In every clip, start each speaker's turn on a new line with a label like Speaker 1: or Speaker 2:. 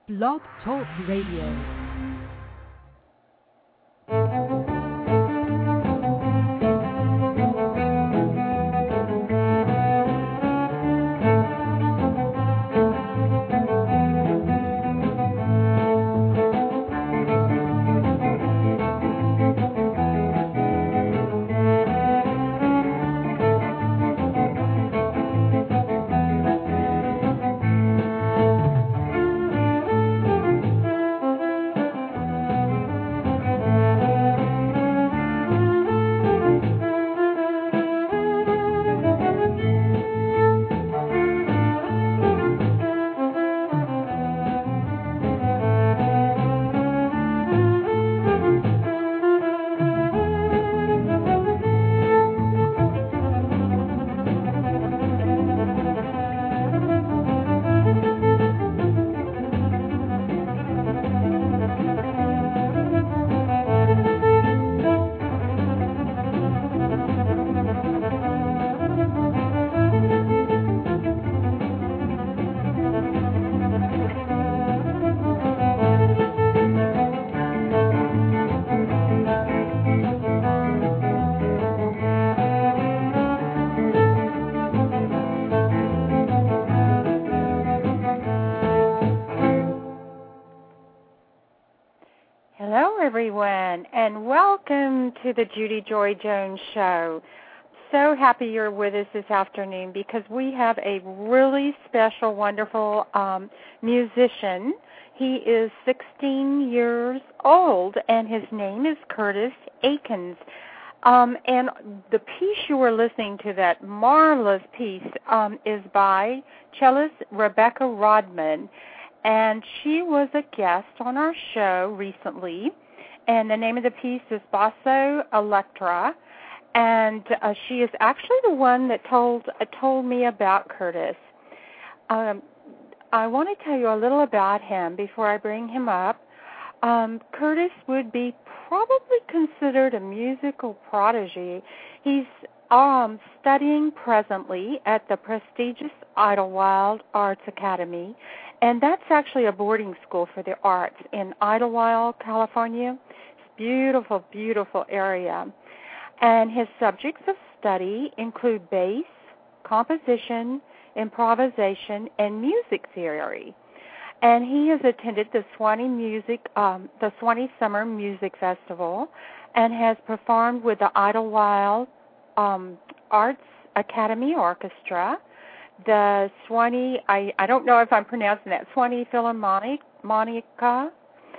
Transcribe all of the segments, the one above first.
Speaker 1: Blog Talk Radio.
Speaker 2: Everyone, and welcome to the Judy Joy Jones Show. So happy you're with us this afternoon because we have a really special, wonderful musician. He is 16 years old, and his name is Curtis Akins. And the piece you were listening to, that marvelous piece, is by cellist Rebecca Rodman, and she was a guest on our show recently. And the name of the piece is Basso Electra, and she is actually the one that told me about Curtis. I want to tell you a little about him before I bring him up. Curtis would be probably considered a musical prodigy. He's studying presently at the prestigious Idlewild Arts Academy, and that's actually a boarding school for the arts in Idlewild, California. Beautiful, beautiful area. And his subjects of study include bass, composition, improvisation, and music theory. And he has attended the Swanee Summer Music Festival and has performed with the Idlewild Arts Academy Orchestra, the Swanee, I don't know if I'm pronouncing that, Swanee Philharmonica,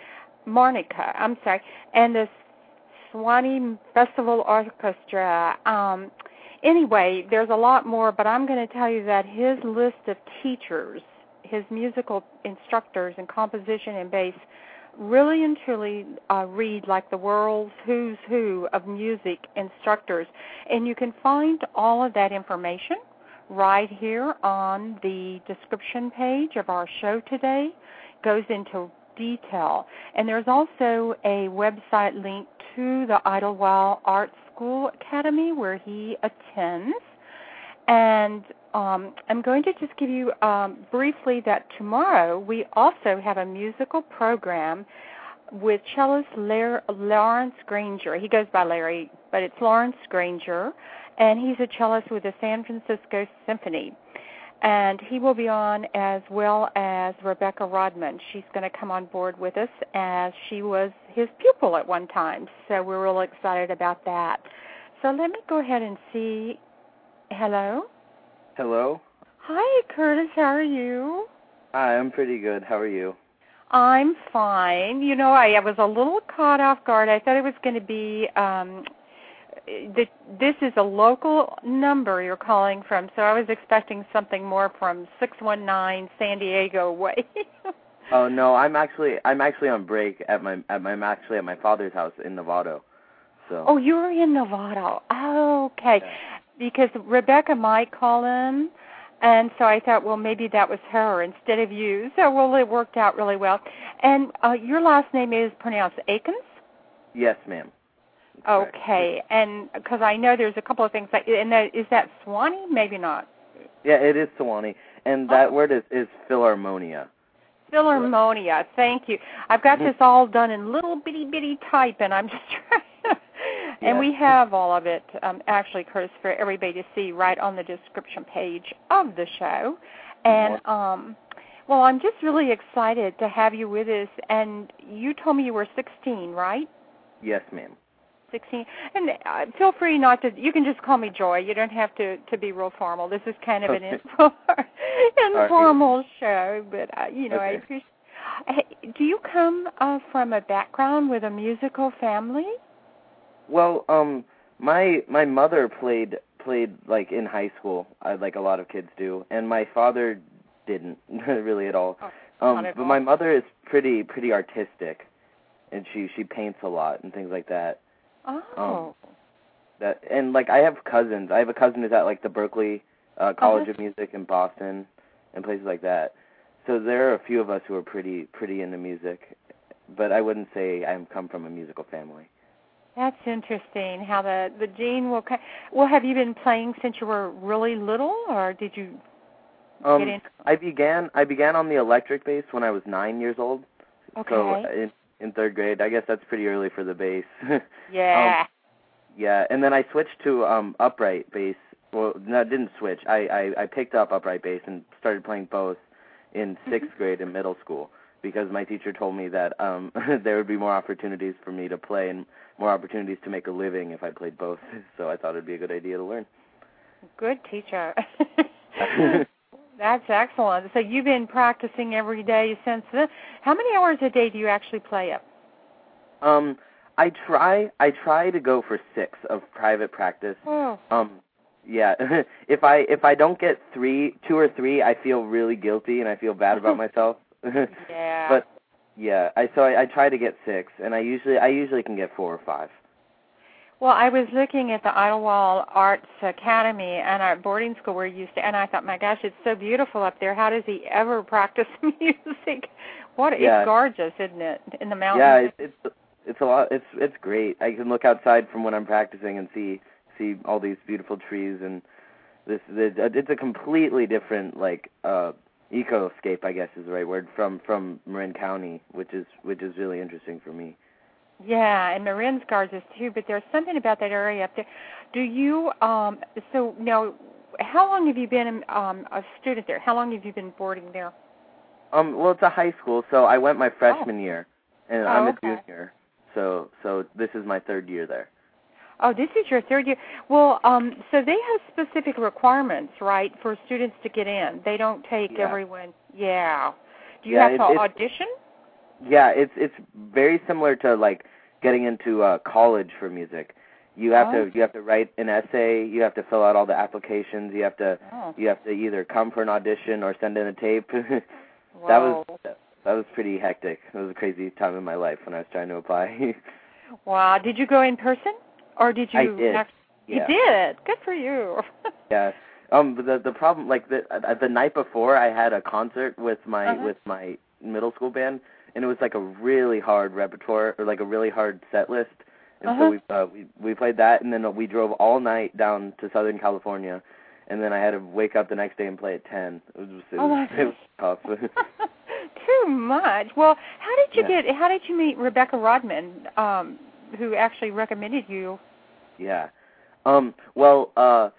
Speaker 2: and the Swanee Festival Orchestra. Anyway, there's a lot more, but I'm going to tell you that his list of teachers, his musical instructors in composition and bass, really and truly read like the world's who's who of music instructors. And you can find all of that information right here on the description page of our show today. It goes into detail. And there's also a website link to the Idlewild Art School Academy where he attends. And I'm going to just give you briefly that tomorrow we also have a musical program with cellist Lawrence Granger. He goes by Larry, but it's Lawrence Granger, and he's a cellist with the San Francisco Symphony. And he will be on as well as Rebecca Rodman. She's going to come on board with us as she was his pupil at one time. So we're real excited about that. So let me go ahead and see. Hello?
Speaker 3: Hello?
Speaker 2: Hi, Curtis. How are you?
Speaker 3: Hi, I'm pretty good. How are you?
Speaker 2: I'm fine. You know, I was a little caught off guard. I thought it was going to be this is a local number you're calling from, so I was expecting something more from 619 San Diego way.
Speaker 3: Oh no, I'm actually on break at my father's house in Novato. So.
Speaker 2: Oh, you're in Novato. Oh, okay.
Speaker 3: Yeah.
Speaker 2: Because Rebecca might call in, and so I thought, well, maybe that was her instead of you. So, well, it worked out really well. And your last name is pronounced Akins?
Speaker 3: Yes, ma'am.
Speaker 2: Okay, and because I know there's a couple of things, is that Swanee? Maybe not.
Speaker 3: Yeah, it is Swanee, and that word is Philharmonia.
Speaker 2: Philharmonia. Thank you. I've got this all done in little bitty type, and I'm just trying. And we have all of it, actually, Curtis, for everybody to see right on the description page of the show. And well, I'm just really excited to have you with us. And you told me you were 16, right?
Speaker 3: Yes, ma'am.
Speaker 2: 16. And feel free not to, you can just call me Joy. You don't have to be real formal. This is kind of an informal show, but, you know, I appreciate. Hey, do you come from a background with a musical family?
Speaker 3: Well, my mother played like in high school, like a lot of kids do, and my father didn't really at all. But my mother is pretty artistic, and she paints a lot and things like that.
Speaker 2: Oh.
Speaker 3: And like I have cousins. I have a cousin who's at like the Berklee College of Music in Boston and places like that. So there are a few of us who are pretty into music, but I wouldn't say I come from a musical family.
Speaker 2: That's interesting. How the gene will. Well, have you been playing since you were really little, or did you get into?
Speaker 3: I began on the electric bass when I was 9 years old.
Speaker 2: Okay.
Speaker 3: So in third grade, I guess that's pretty early for the bass.
Speaker 2: Yeah.
Speaker 3: Yeah, and then I switched to upright bass. Well, no, I didn't switch. I picked up upright bass and started playing both in sixth grade in middle school because my teacher told me that there would be more opportunities for me to play and more opportunities to make a living if I played both. So I thought it would be a good idea to learn.
Speaker 2: Good teacher. That's excellent. So you've been practicing every day since then. How many hours a day do you actually play it?
Speaker 3: I try to go for 6 of private practice.
Speaker 2: Oh.
Speaker 3: Yeah. If I don't get 2 or 3, I feel really guilty and I feel bad about myself.
Speaker 2: Yeah.
Speaker 3: But yeah, I try to get 6, and I usually can get 4 or 5.
Speaker 2: Well, I was looking at the Idlewild Arts Academy and our boarding school we're used to, and I thought, my gosh, it's so beautiful up there. How does he ever practice music? It's gorgeous, isn't it? In the mountains.
Speaker 3: Yeah, it's a lot. It's great. I can look outside from when I'm practicing and see all these beautiful trees, and it's a completely different ecoscape, I guess is the right word, from Marin County, which is really interesting for me.
Speaker 2: Yeah, and Marin's gorgeous too, but there's something about that area up there. Do you, so now, how long have you been a student there? How long have you been boarding there?
Speaker 3: Well, it's a high school, so I went my freshman year, and I'm a junior, so this is my 3rd year there.
Speaker 2: Oh, this is your 3rd year. Well, so they have specific requirements, right, for students to get in. They don't take everyone. Yeah. Do you have to audition?
Speaker 3: Yeah, it's very similar to like getting into college for music. You have to write an essay. You have to fill out all the applications. You have to either come for an audition or send in a tape.
Speaker 2: Wow.
Speaker 3: That was pretty hectic. It was a crazy time in my life when I was trying to apply.
Speaker 2: Wow. Did you go in person? Or did you?
Speaker 3: I did.
Speaker 2: You did. Good for you.
Speaker 3: Yeah. The problem, like the night before, I had a concert with my middle school band, and it was like a really hard repertoire or like a really hard set list. And so we played that, and then we drove all night down to Southern California, and then I had to wake up the next day and play at 10. It was tough.
Speaker 2: Too much. Well, how did you meet Rebecca Rodman, who actually recommended you?
Speaker 3: Yeah. Well,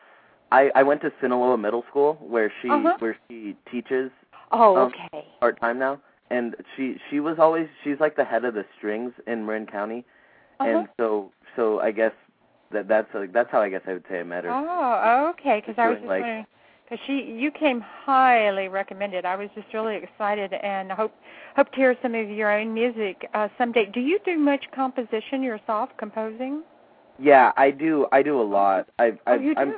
Speaker 3: I went to Sinaloa Middle School where she teaches.
Speaker 2: Oh, okay.
Speaker 3: Part-time now, and she's like the head of the strings in Marin County, and so I guess that's how I guess I would say I met her.
Speaker 2: Oh, okay. Because I was just wondering, because you came highly recommended. I was just really excited and hope to hear some of your own music someday. Do you do much composition yourself, composing?
Speaker 3: Yeah, I do a lot.
Speaker 2: You do?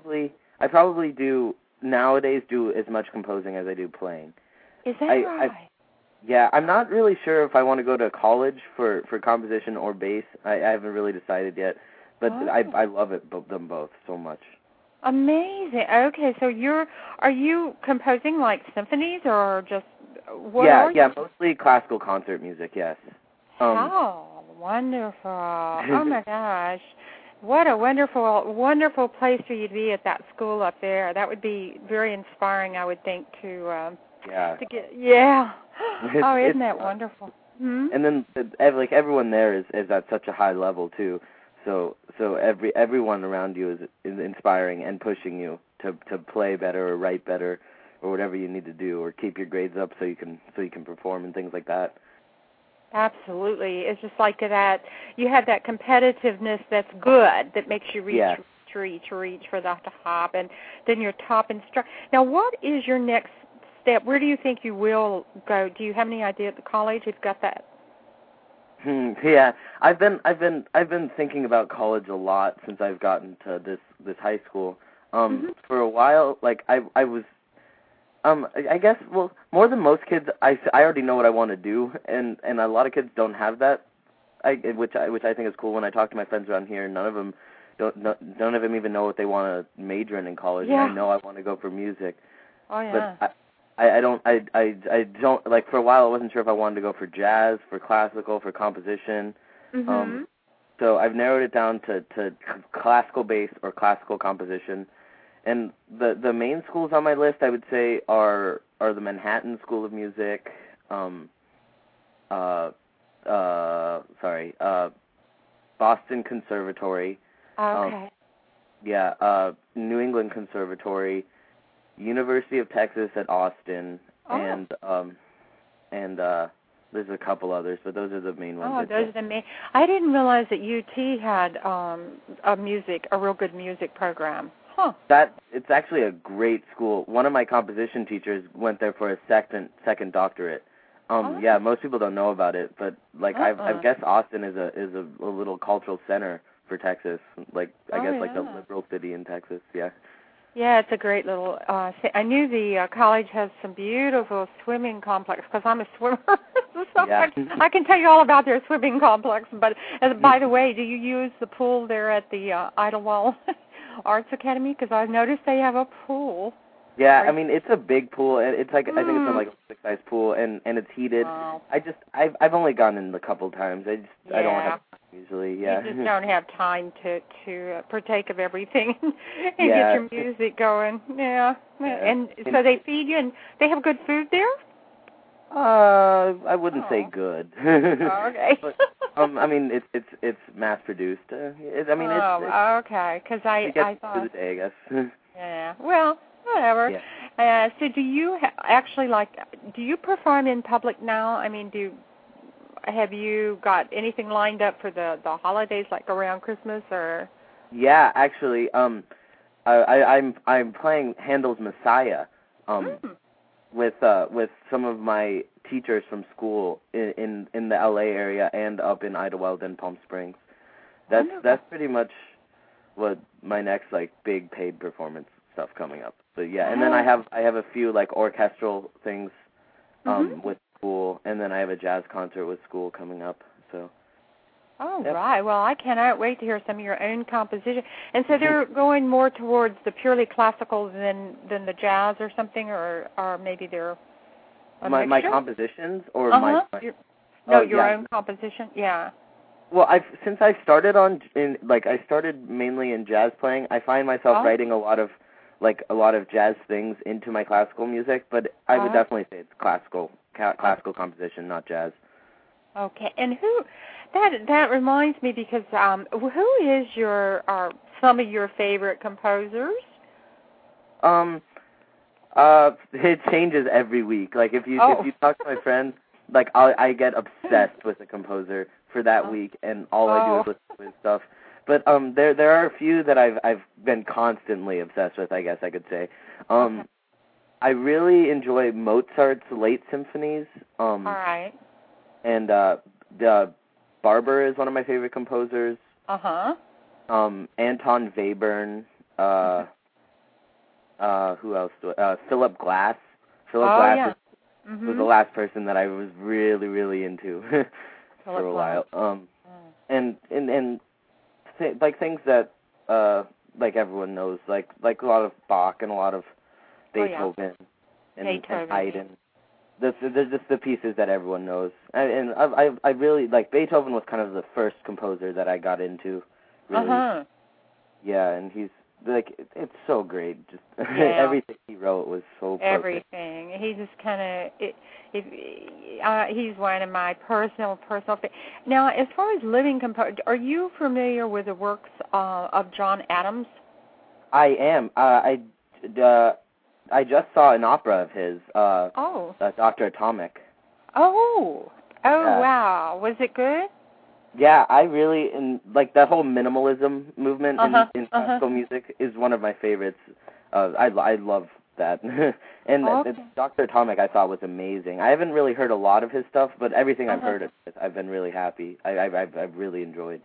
Speaker 3: I probably do nowadays do as much composing as I do playing.
Speaker 2: Is that right?
Speaker 3: Yeah, I'm not really sure if I want to go to college for composition or bass. I haven't really decided yet, but I love them both so much.
Speaker 2: Amazing. Okay, so are you composing like symphonies or just what?
Speaker 3: Yeah, mostly classical concert music. Yes.
Speaker 2: Oh, wonderful! Oh my gosh, what a wonderful place for you to be at that school up there. That would be very inspiring, I would think, to get. Yeah. Oh, isn't that wonderful? Hmm?
Speaker 3: And then like everyone there is at such a high level too. So everyone around you is inspiring and pushing you to play better or write better or whatever you need to do, or keep your grades up so you can perform and things like that.
Speaker 2: Absolutely. It's just like that. You have that competitiveness that's good, that makes you reach for the top, and then your top instructor. Now, what is your next step? Where do you think you will go? Do you have any idea at the college? You've got that.
Speaker 3: Yeah, I've been thinking about college a lot since I've gotten to this high school. For a while, like I was. I guess, well, more than most kids, I already know what I want to do, and a lot of kids don't have that, which I think is cool. When I talk to my friends around here, none of them even know what they want to major in college.
Speaker 2: Yeah.
Speaker 3: And I know I want to go for music.
Speaker 2: Oh yeah.
Speaker 3: But I don't like, for a while I wasn't sure if I wanted to go for jazz, for classical, for composition.
Speaker 2: Mm-hmm.
Speaker 3: So I've narrowed it down to classical bass or classical composition. And the main schools on my list, I would say, are the Manhattan School of Music, Boston Conservatory,
Speaker 2: Okay.
Speaker 3: New England Conservatory, University of Texas at Austin, and there's a couple others, but those are the main ones.
Speaker 2: Oh, those are the main. I didn't realize that UT had a real good music program. Huh.
Speaker 3: It's actually a great school. One of my composition teachers went there for a second doctorate. Yeah, most people don't know about it, but like I guess Austin is a little cultural center for Texas. Like I guess like the liberal city in Texas. Yeah.
Speaker 2: Yeah, it's a great little. I knew the college has some beautiful swimming complex because I'm a swimmer. So
Speaker 3: Yeah.
Speaker 2: I can tell you all about their swimming complex. But by the way, do you use the pool there at the Idlewild Arts Academy? Because I've noticed they have a pool.
Speaker 3: Yeah, I mean, it's a big pool. It's like, I think it's like a big-size pool, and it's heated.
Speaker 2: Wow.
Speaker 3: I've only gone in a couple times. I don't have time usually. Yeah.
Speaker 2: You just don't have time to partake of everything and get your music going. Yeah. And so they feed you, and they have good food there?
Speaker 3: I wouldn't say good.
Speaker 2: Okay.
Speaker 3: But, I mean, it's mass produced.
Speaker 2: Okay. Because I thought.
Speaker 3: For the day, I guess.
Speaker 2: Yeah. Well, whatever.
Speaker 3: Yeah.
Speaker 2: So do you actually do you perform in public now? I mean, have you got anything lined up for the holidays, like around Christmas or?
Speaker 3: Yeah, actually, I'm playing Handel's Messiah, with some of my teachers from school in the LA area and up in Idlewild and Palm Springs. That's pretty much what my next like big paid performance stuff coming up. But yeah, and then I have a few like orchestral things with school, and then I have a jazz concert with school coming up. So.
Speaker 2: Oh, yep. Right. Well, I cannot wait to hear some of your own composition. And so they're going more towards the purely classical than the jazz or something, or maybe they're a
Speaker 3: my
Speaker 2: mixture?
Speaker 3: compositions or
Speaker 2: your own composition. Yeah.
Speaker 3: Well, since I started I started mainly in jazz playing. I find myself writing a lot of jazz things into my classical music, but I would definitely say it's classical composition, not jazz.
Speaker 2: Okay, and that reminds me, because who is some of your favorite composers?
Speaker 3: It changes every week. Like if you talk to my friends, like I get obsessed with a composer for that week, and all I do is listen to his stuff. But there are a few that I've been constantly obsessed with, I guess I could say. I really enjoy Mozart's late symphonies.
Speaker 2: All right.
Speaker 3: And Barber is one of my favorite composers. Anton Webern. Who else? Philip Glass. Glass was the last person that I was really, really into for a while. And like things that like everyone knows, like a lot of Bach and a lot of Beethoven and Haydn. There's just the pieces that everyone knows, and I really like Beethoven was kind of the first composer that I got into. Really. Yeah, and like it's so great. Just everything he wrote was so perfect.
Speaker 2: Everything. He just kind of he's one of my personal. Now, as far as living composer, are you familiar with the works of John Adams?
Speaker 3: I am. I just saw an opera of his. Dr. Atomic.
Speaker 2: Oh, wow. Was it good?
Speaker 3: Yeah, I really like that whole minimalism movement in classical music is one of my favorites. I love that. And Dr. Atomic I thought was amazing. I haven't really heard a lot of his stuff, but everything I've heard of it, I've been really happy. I've really enjoyed.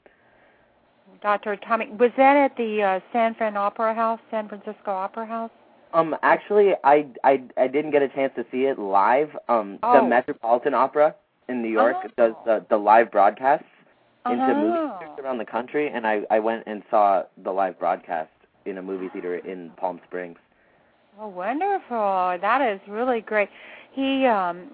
Speaker 2: Dr. Atomic, was that at the San Francisco Opera House?
Speaker 3: Actually, I didn't get a chance to see it live. The Metropolitan Opera in New York does the live broadcasts into movie theaters around the country, and I went and saw the live broadcast in a movie theater in Palm Springs.
Speaker 2: Oh, wonderful. That is really great. He's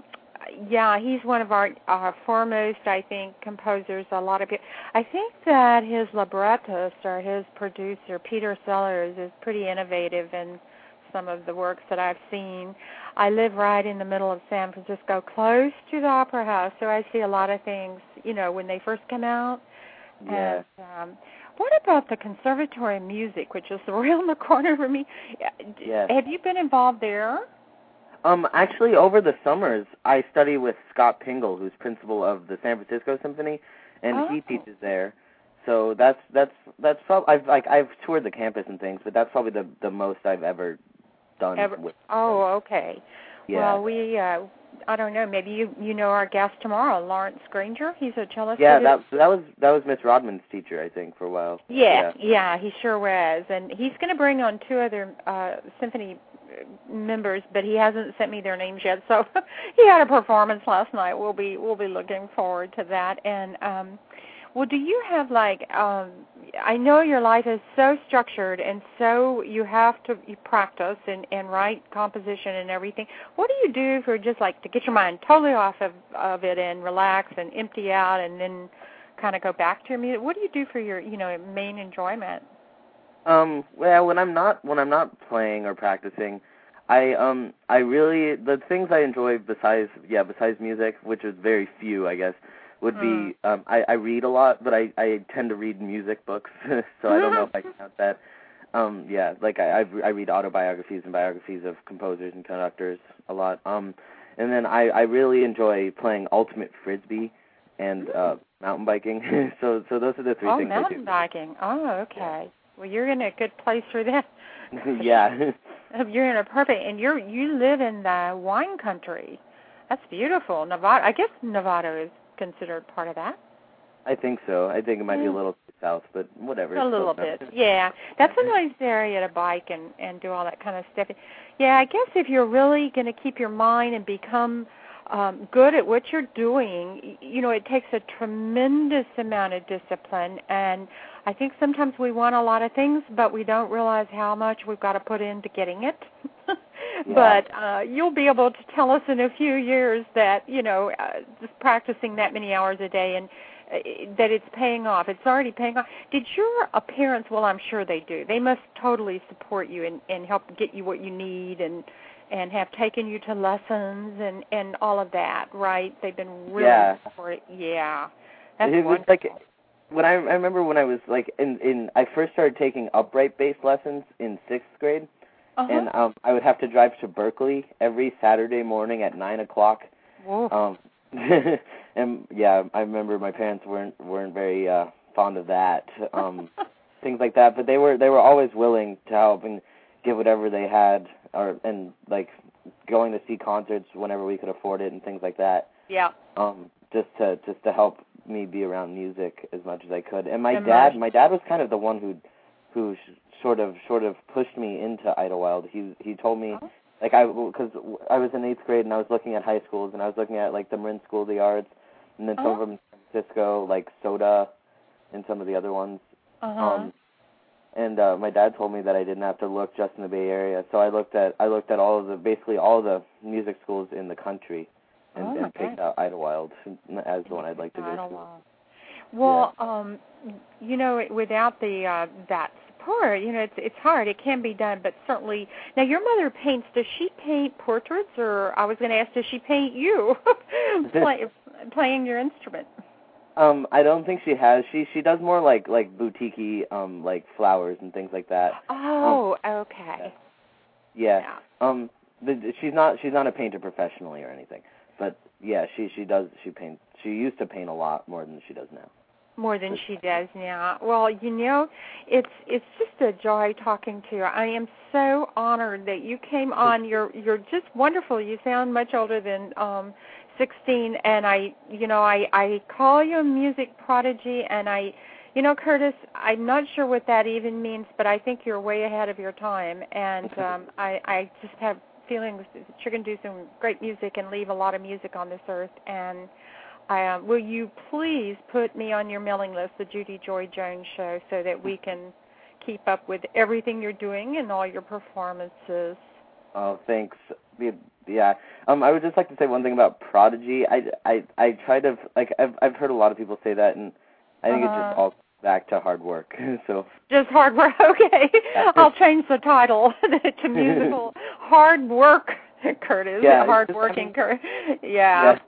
Speaker 2: one of our foremost, I think, composers. A lot of people. I think that his librettist or his producer, Peter Sellers, is pretty innovative in some of the works that I've seen. I live right in the middle of San Francisco, close to the Opera House, so I see a lot of things, when they first come out.
Speaker 3: Yeah.
Speaker 2: And, what about the Conservatory of Music, which is around the corner from me?
Speaker 3: Yes.
Speaker 2: Have you been involved there?
Speaker 3: Actually, over the summers, I study with Scott Pingle, who's principal of the San Francisco Symphony, and he teaches there. So that's probably I've toured the campus and things, but that's probably the most I've ever done. With
Speaker 2: okay.
Speaker 3: Yeah.
Speaker 2: Well, we I don't know. Maybe you know our guest tomorrow, Lawrence Granger. He's a cellist.
Speaker 3: Yeah, that was Miss Rodman's teacher, I think, for a while.
Speaker 2: Yeah, he sure was, and he's going to bring on 2 other symphony members, but he hasn't sent me their names yet. So he had a performance last night. We'll be looking forward to that. And well, do you have I know your life is so structured, and so you practice and write composition and everything. What do you do for just to get your mind totally off of it and relax and empty out, and then kind of go back to your music? What do you do for your main enjoyment?
Speaker 3: Well, when I'm not playing or practicing, I really the things I enjoy besides music, which is very few, I guess, would be I read a lot, but I tend to read music books, so I don't know if I can count that. I read autobiographies and biographies of composers and conductors a lot. And then I really enjoy playing ultimate frisbee and mountain biking. so those are the 3 things I do.
Speaker 2: Oh, mountain biking. Oh, okay. Yeah. Well, you're in a good place for that.
Speaker 3: Yeah.
Speaker 2: You're in a perfect, and you live in the wine country. That's beautiful. Nevada. I guess Nevada is considered part of that.
Speaker 3: I think so. I think it might be a little bit south, but whatever.
Speaker 2: A little bit. Yeah. That's a nice area to bike and do all that kind of stuff. Yeah, I guess if you're really going to keep your mind and become good at what you're doing, it takes a tremendous amount of discipline, and I think sometimes we want a lot of things, but we don't realize how much we've got to put into getting it.
Speaker 3: Yeah.
Speaker 2: But you'll be able to tell us in a few years that, just practicing that many hours a day and that it's paying off. It's already paying off. Did your parents, well, I'm sure they do, they must totally support you and help get you what you need and have taken you to lessons and all of that, right? They've been really supportive. Yeah. That's wonderful.
Speaker 3: When I remember when I was I first started taking upright bass lessons in 6th grade, and I would have to drive to Berkeley every Saturday morning at 9:00.
Speaker 2: Whoa.
Speaker 3: And yeah, I remember my parents weren't very fond of that, things like that. But they were always willing to help and give whatever they had, and going to see concerts whenever we could afford it and things like that.
Speaker 2: Yeah.
Speaker 3: Just to help me be around music as much as I could. And my dad was kind of the one who sort of pushed me into Idlewild. He told me because I was in 8th grade and I was looking at high schools and I was looking at the Marin School of the Arts and then some of them in San Francisco, like Soda and some of the other ones. And my dad told me that I didn't have to look just in the Bay Area, so I looked at all of the music schools in the country and picked out Idlewild as the one I'd like to go to.
Speaker 2: Well, without the that hard. It's hard. It can be done, but certainly. Now, your mother paints. Does she paint portraits, or I was going to ask, does she paint you playing your instrument?
Speaker 3: I don't think she has. She does more like boutique-y, like flowers and things like that.
Speaker 2: Oh, okay.
Speaker 3: Yeah. She's not a painter professionally or anything, but yeah, she paints. She used to paint a lot more than she does now.
Speaker 2: More than she does now. Well, it's just a joy talking to you. I am so honored that you came on. You're just wonderful. You sound much older than 16, and I call you a music prodigy, and Curtis, I'm not sure what that even means, but I think you're way ahead of your time, and I just have feelings that you're going to do some great music and leave a lot of music on this earth. And will you please put me on your mailing list, the Judy Joy Jones Show, so that we can keep up with everything you're doing and all your performances?
Speaker 3: Oh, thanks. Yeah. I would just like to say one thing about prodigy. I try to, like, I've heard a lot of people say that, and I think it's just all back to hard work. So
Speaker 2: just hard work. Okay. I'll change the title to musical hard work, Curtis.
Speaker 3: Yeah,
Speaker 2: hard working Curtis. Yeah.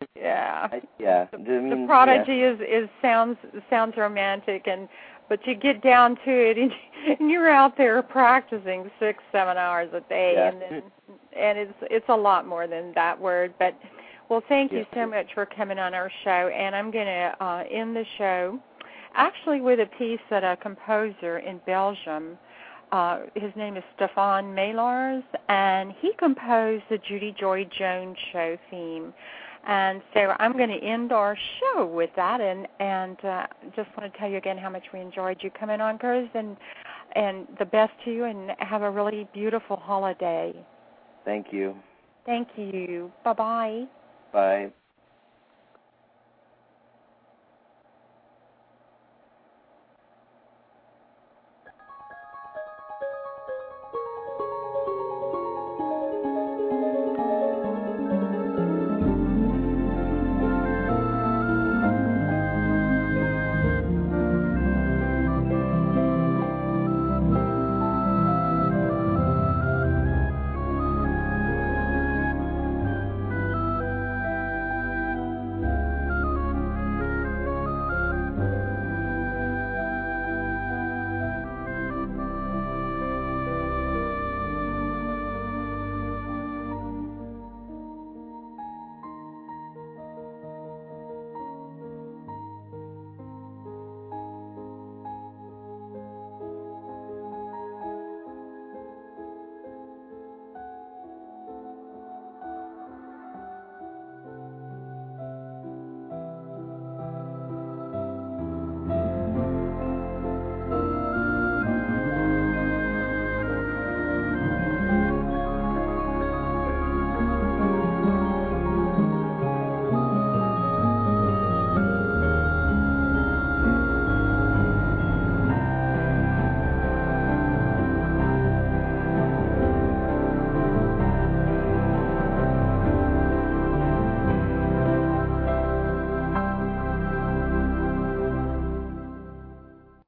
Speaker 2: The prodigy is sounds romantic, but you get down to it, and you're out there practicing 6-7 hours a day, and it's a lot more than that word. But well, thank you so much for coming on our show, and I'm going to end the show actually with a piece that a composer in Belgium, his name is Stefan Maillars, and he composed the Judy Joy Jones Show theme. And so I'm going to end our show with that, and just want to tell you again how much we enjoyed you coming on, Curtis, and the best to you, and have a really beautiful holiday.
Speaker 3: Thank you.
Speaker 2: Thank you. Bye-bye.
Speaker 3: Bye.